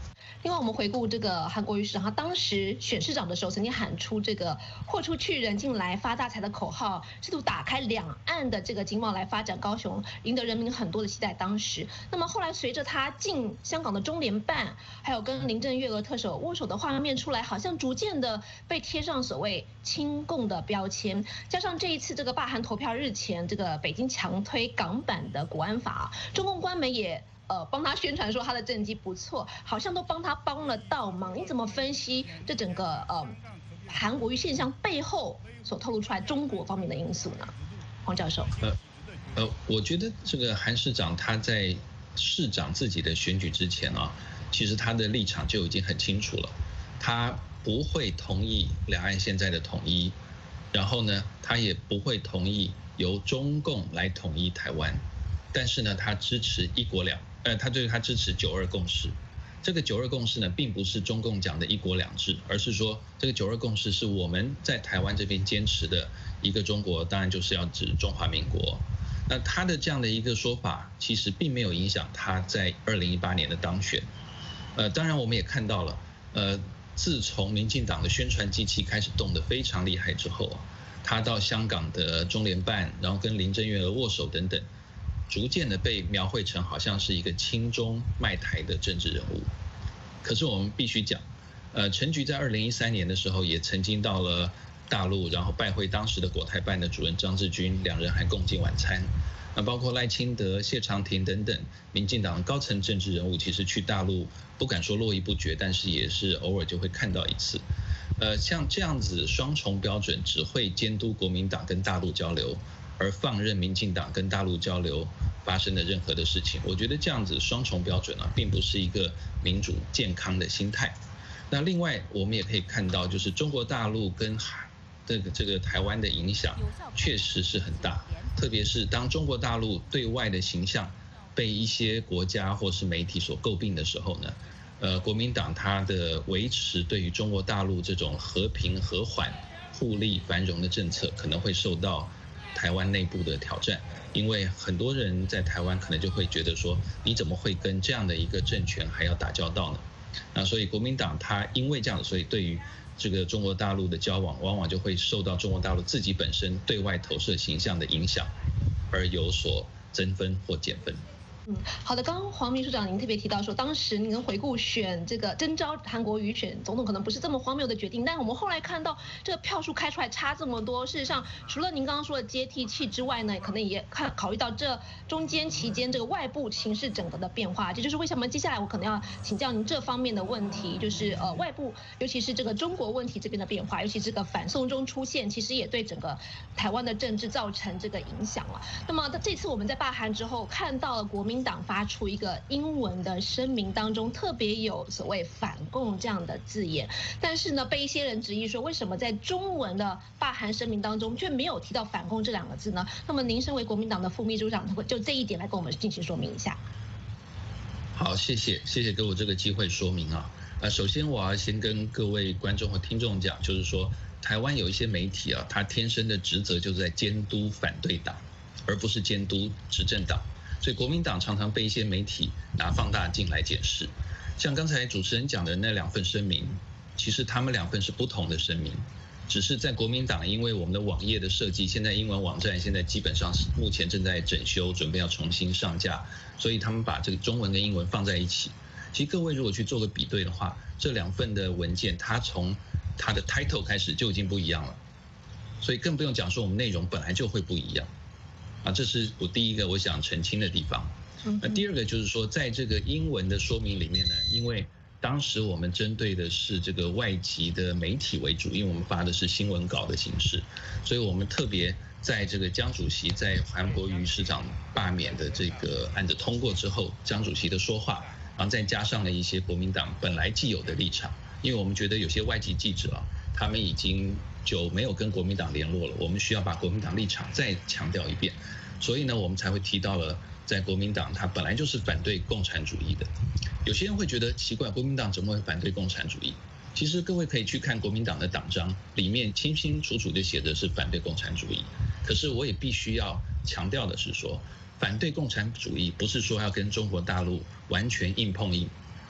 另外，我们回顾这个韩国瑜市长，他当时选市长的时候，曾经喊出这个"豁出去，人进来，发大财"的口号，试图打开两岸的这个经贸来发展高雄，赢得人民很多的期待。当时，那么后来随着他进香港的中联办，还有跟林郑月娥特首握手的画面出来，好像逐渐的被贴上所谓亲共的标签。加上这一次这个罢韩投票日前，这个北京强推港版的国安法，中共官媒也帮他宣传说他的政绩不错，好像都帮他帮了倒忙。你怎么分析这整个韩国瑜现象背后所透露出来中国方面的因素呢？黄教授。 我觉得这个韩市长他在市长自己的选举之前啊，其实他的立场就已经很清楚了，他不会同意两岸现在的统一，然后呢，他也不会同意由中共来统一台湾，但是呢，他支持一国两，他支持9·2共识。这个9·2共识呢，并不是中共讲的一国两制，而是说这个9·2共识是我们在台湾这边坚持的一个中国，当然就是要指中华民国。那他的这样的一个说法，其实并没有影响他在2018年的当选。当然我们也看到了，自从民进党的宣传机器开始动得非常厉害之后，他到香港的中联办，然后跟林郑月娥握手等等，逐渐的被描绘成好像是一个亲中卖台的政治人物。可是我们必须讲，陈菊在2013年的时候也曾经到了大陆，然后拜会当时的国台办的主任张志军，两人还共进晚餐。那包括赖清德、谢长廷等等民进党高层政治人物，其实去大陆不敢说络绎不绝，但是也是偶尔就会看到一次。像这样子双重标准，只会监督国民党跟大陆交流，而放任民进党跟大陆交流发生的任何的事情，我觉得这样子双重标准啊，并不是一个民主健康的心态。那另外我们也可以看到，就是中国大陆跟这个台湾的影响确实是很大，特别是当中国大陆对外的形象被一些国家或是媒体所诟病的时候呢，国民党它的维持对于中国大陆这种和平和缓、互利繁荣的政策，可能会受到台湾内部的挑战，因为很多人在台湾可能就会觉得说，你怎么会跟这样的一个政权还要打交道呢？那所以国民党它因为这样，所以对于这个中国大陆的交往，往往就会受到中国大陆自己本身对外投射形象的影响，而有所增分或减分。 好的，刚刚黄秘书长您特别提到说，当时您回顾选这个征召韩国瑜选总统可能不是这么荒谬的决定，但我们后来看到这个票数开出来差这么多，事实上除了您刚刚说的接替器之外呢，可能也考虑到这中间期间这个外部形势整个的变化，这就是为什么接下来我可能要请教您这方面的问题，就是外部尤其是这个中国问题这边的变化，尤其这个反送中出现，其实也对整个台湾的政治造成这个影响了。那么这次我们在罢韩之后看到了国民党发出一个英文的声明，当中特别有所谓反共这样的字眼，但是呢，被一些人质疑说，为什么在中文的罢韩声明当中却没有提到反共这两个字呢？那么您身为国民党的副秘书长，就这一点来跟我们进行说明一下。 好，谢谢给我这个机会说明啊。首先我要先跟各位观众和听众讲，就是说台湾有一些媒体啊，它天生的职责就是在监督反对党，而不是监督执政党。所以国民党常常被一些媒体拿放大镜来检视，像刚才主持人讲的那两份声明，其实他们两份是不同的声明，只是在国民党因为我们的网页的设计，现在英文网站现在基本上是目前正在整修，准备要重新上架，所以他们把这个中文跟英文放在一起。其实各位如果去做个比对的话，这两份的文件它从它的 title 开始就已经不一样了，所以更不用讲说我们内容本来就会不一样。这是我第一个我想澄清的地方。那第二个就是说，在这个英文的说明里面呢，因为当时我们针对的是这个外籍的媒体为主，因为我们发的是新闻稿的形式，所以我们特别在这个江主席在韩国瑜市长罢免的这个案子通过之后，江主席的说话，然后再加上了一些国民党本来既有的立场，因为我们觉得有些外籍记者啊，他们已经就没有跟国民党联络了，我们需要把国民党立场再强调一遍，所以呢，我们才会提到了在国民党他本来就是反对共产主义的。有些人会觉得奇怪，国民党怎么会反对共产主义？其实各位可以去看国民党的党章，里面清清楚楚的写的是反对共产主义。可是我也必须要强调的是说，反对共产主义不是说要跟中国大陆完全硬碰硬，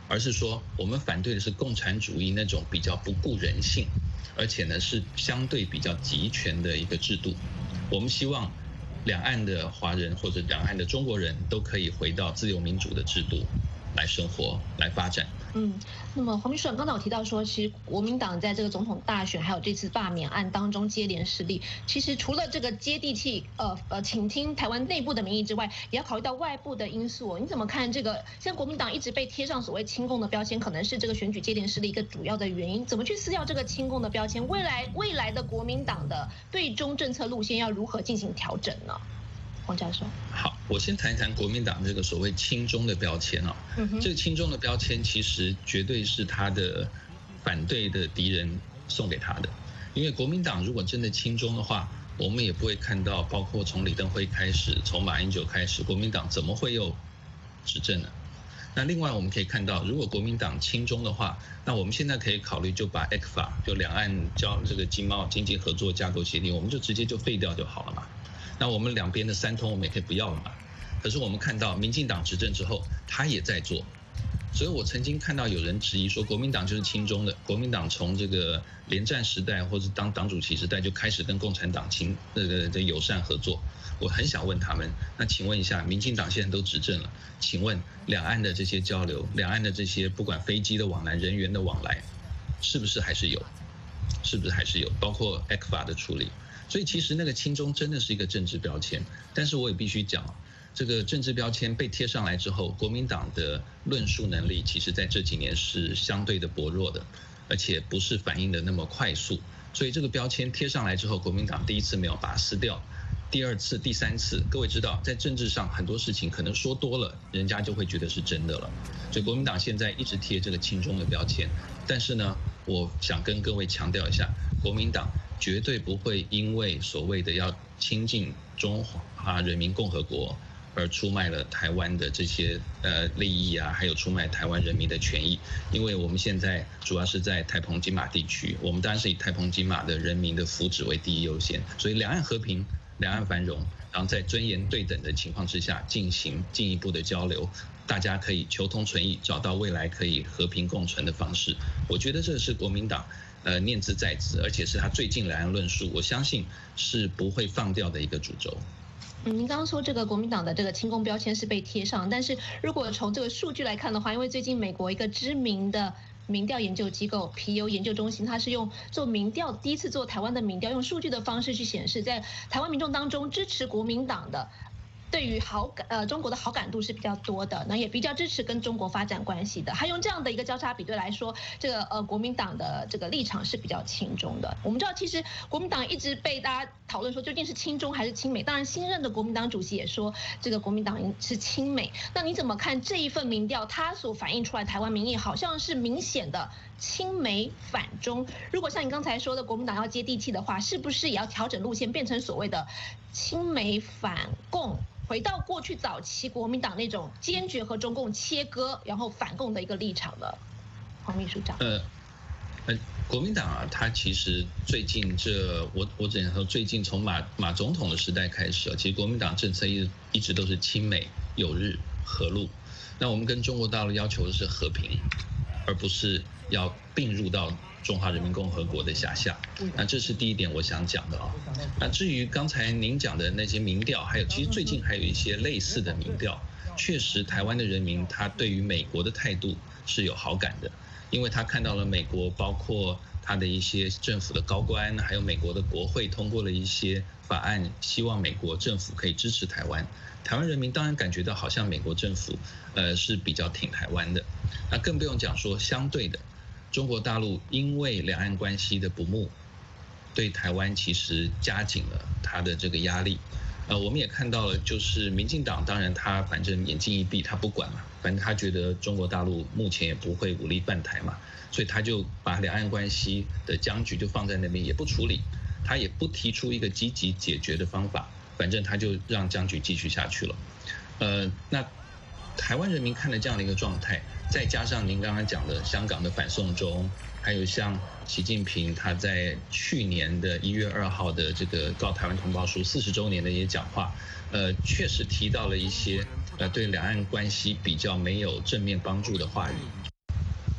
而是说我们反对的是共产主义那种比较不顾人性，而且呢是相对比较集权的一个制度。我们希望两岸的华人或者两岸的中国人都可以回到自由民主的制度来生活、来发展。 那么黄秘书长刚才有提到说，其实国民党在这个总统大选还有这次罢免案当中接连失利，其实除了这个接地气倾听台湾内部的民意之外，也要考虑到外部的因素。你怎么看这个？像国民党一直被贴上所谓亲共的标签，可能是这个选举接连失利一个主要的原因。怎么去撕掉这个亲共的标签？未来的国民党的对中政策路线要如何进行调整呢？黄教授， 好，我先谈一谈国民党这个所谓亲中的标签啊。这个亲中的标签其实绝对是他的反对的敌人送给他的，因为国民党如果真的亲中的话，我们也不会看到，包括从李登辉开始，从马英九开始，国民党怎么会有执政呢？那另外我们可以看到，如果国民党亲中的话，那我们现在可以考虑就把 ECFA 就两岸这个经济合作架构协定，我们就直接就废掉就好了嘛。那我们两边的三通我们也可以不要了嘛。可是我们看到民进党执政之后，他也在做。所以我曾经看到有人质疑说，国民党就是亲中的，国民党从这个连战时代或者当党主席时代就开始跟共产党友善合作。我很想问他们，那请问一下，民进党现在都执政了，请问两岸的这些交流，两岸的这些不管飞机的往来、人员的往来，是不是还是有？是不是还是有？包括 ECFA 的处理。所以其实那个亲中真的是一个政治标签，但是我也必须讲，这个政治标签被贴上来之后，国民党的论述能力其实在这几年是相对的薄弱的，而且不是反应的那么快速。所以这个标签贴上来之后，国民党第一次没有把它撕掉，第二次、第三次，各位知道，在政治上很多事情可能说多了，人家就会觉得是真的了。所以国民党现在一直贴这个亲中的标签，但是呢，我想跟各位强调一下，国民党绝对不会因为所谓的要亲近中华人民共和国而出卖了台湾的这些利益啊，还有出卖台湾人民的权益。因为我们现在主要是在太平金马地区，我们当然是以太平金马的人民的福祉为第一优先，所以两岸和平、两岸繁荣，然后在尊严对等的情况之下进行进一步的交流，大家可以求同存异，找到未来可以和平共存的方式。我觉得这是国民党念兹在兹，而且是他最近两岸论述，我相信是不会放掉的一个主轴。 您刚刚说这个国民党的这个亲共标签是被贴上，但是如果从这个数据来看的话，因为最近美国一个知名的民调研究机构皮尤研究中心，它是用做民调，第一次做台湾的民调，用数据的方式去显示，在台湾民众当中支持国民党的，对于中国的好感度是比较多的，那也比较支持跟中国发展关系的。他用这样的一个交叉比对来说，这个国民党的这个立场是比较亲中的。我们知道，其实国民党一直被大家讨论说究竟是亲中还是亲美。当然，新任的国民党主席也说，这个国民党是亲美。那你怎么看这一份民调，它所反映出来台湾民意好像是明显的亲美反中？如果像你刚才说的，国民党要接地气的话，是不是也要调整路线，变成所谓的亲美反共？回到过去早期国民党那种坚决和中共切割，然后反共的一个立场的，黄秘书长。 国民党啊，他其实最近我只能说，最近从马总统的时代开始，其实国民党政策一直都是亲美、友日、和陆。那我们跟中国大陆要求的是和平，而不是要并入到中华人民共和国的辖下。那这是第一点我想讲的啊。那至于刚才您讲的那些民调，还有其实最近还有一些类似的民调，确实台湾的人民他对于美国的态度是有好感的，因为他看到了美国包括他的一些政府的高官，还有美国的国会通过了一些法案，希望美国政府可以支持台湾。台湾人民当然感觉到好像美国政府是比较挺台湾的。那更不用讲说相对的，中国大陆因为两岸关系的不睦，对台湾其实加紧了他的这个压力。我们也看到了，就是民进党，当然他反正眼睛一闭，他不管嘛，反正他觉得中国大陆目前也不会武力犯台嘛，所以他就把两岸关系的僵局就放在那边，也不处理，他也不提出一个积极解决的方法，反正他就让僵局继续下去了。那台湾人民看了这样的一个状态，再加上您刚刚讲的香港的反送中，还有像习近平他在去年的1月2号的这个告台湾同胞书40周年的一些讲话，确实提到了一些对两岸关系比较没有正面帮助的话语。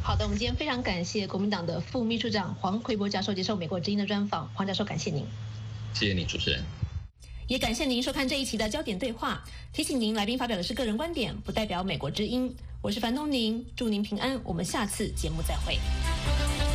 好的，我们今天非常感谢国民党的副秘书长黄奎博教授接受美国之音的专访。黄教授，感谢您。 谢谢你，主持人。 也感谢您收看这一期的焦点对话。提醒您，来宾发表的是个人观点，不代表美国之音。我是樊东宁，祝您平安。我们下次节目再会。